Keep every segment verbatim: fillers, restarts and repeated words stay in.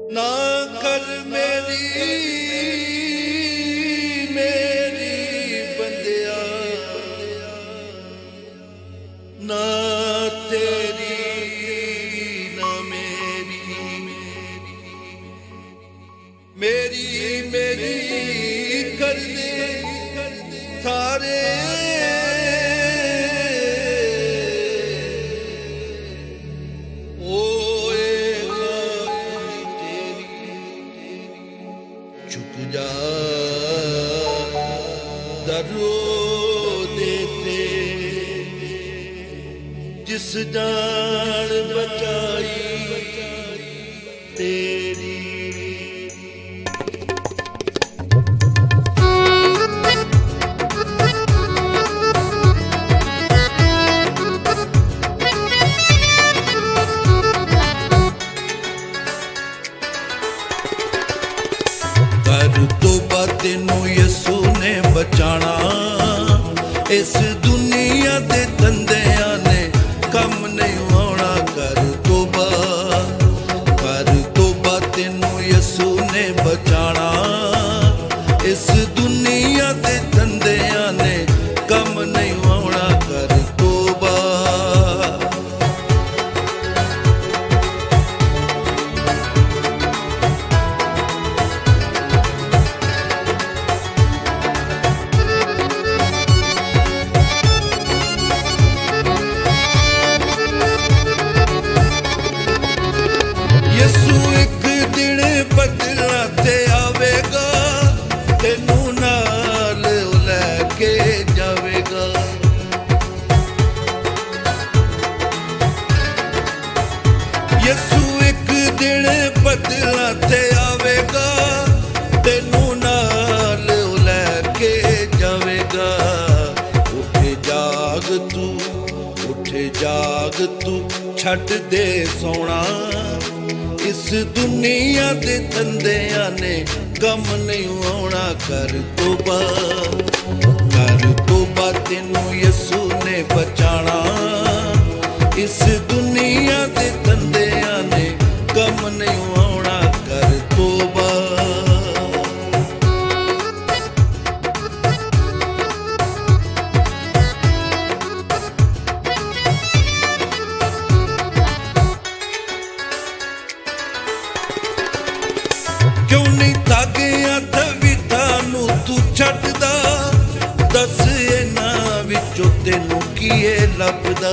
ना कर मेरी मेरी बंदिया ना तेरी ना मेरी मेरी मेरी कर दे सारे झुक जा दरो देते जिस जान बचाई तेरी। कर तौबा तेनू यसू ने बचाना इस दुनिया दे धंधियां ने कम नहीं आना। कर तौबा कर तौबा तेनू यसू ने बचाना इस दुनिया दे धंधियां ने कम नहीं आना। कर तौबा यसू एक दिन बदला ते आवेगा तेनू नाल लैके जावेगा। यसू एक दिन बदला ते आवेगा तेनू नाल लैके जावेगा। उठे जाग तू उठे जाग तू छड्ड दे सोना इस दुनिया दे धंधियां ने कम नहीं आना। कर तौबा कर तौबा तेनू यसू ने बचाना इस दुनिया दे धंधियां ने कम नहीं आना। कर तौबा क्यों नहीं धागियां तवीतां नू तू छड्डदा दस इन्हां विचों तेनू कीए लभदा।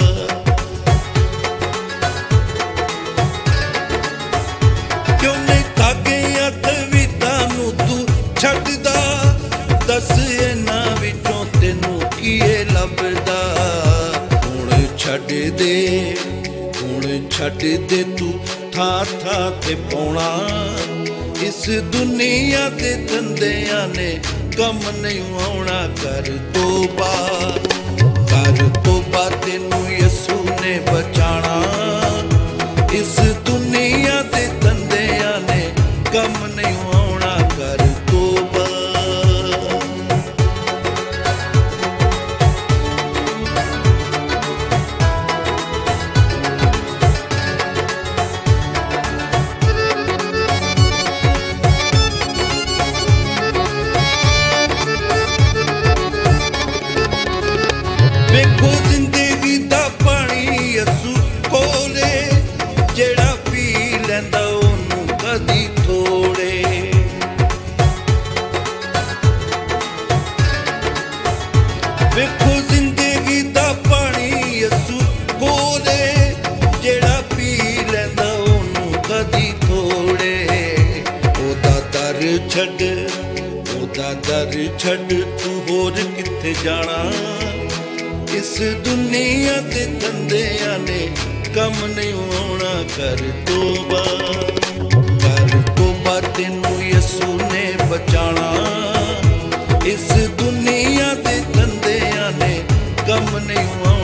क्यों नहीं धागियां तवीतां नू तू छड्डदा दस इन्हां विचों तेनू कीए लभदा। हुण छड्ड दे हुण छड्ड दे तू थां थां ते पौना इस दुनिया दे धंधियां ने कम नहीं आना। कर तौबा कर तौबा तेनू यसू ने बचाना इस दुनिया दे धंधियां ने कम नहीं आना। कर तौबा वेखो जिंदगी दा पानी यसू कोले जेड़ा पी लैंदा ओनू कदी थोड़े। वेखो जिंदगी दा पानी यसू कोले जेड़ा पी लैंदा ओनू कदी थोड़े। ओदा दर छड्ड ओदा दर छड्ड तू होर कित्थे जाना इस दुनिया दे धंधियां ने कम नहीं आना। कर तौबा कर तौबा तेनू यसू ने बचाना इस दुनिया दे धंधियां ने कम नहीं आना।